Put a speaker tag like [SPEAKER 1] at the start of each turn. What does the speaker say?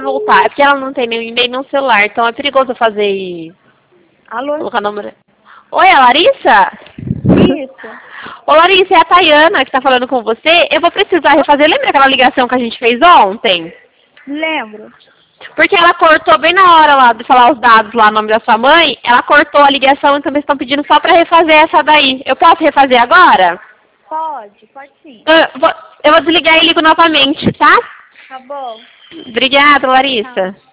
[SPEAKER 1] voltar. É porque ela não tem nenhum e-mail no celular, então é perigoso fazer e...
[SPEAKER 2] Alô?
[SPEAKER 1] Colocar número. Oi, é a Larissa?
[SPEAKER 2] Isso.
[SPEAKER 1] Ô, Larissa, é a Tayana que tá falando com você. Eu vou precisar refazer. Lembra aquela ligação que a gente fez ontem?
[SPEAKER 2] Lembro.
[SPEAKER 1] Porque ela cortou bem na hora lá de falar os dados lá, o nome da sua mãe. Ela cortou a ligação, então eles estão pedindo só pra refazer essa daí. Eu posso refazer agora?
[SPEAKER 2] Pode sim.
[SPEAKER 1] Eu vou desligar e ligo novamente, tá?
[SPEAKER 2] Tá bom.
[SPEAKER 1] Obrigada, Larissa.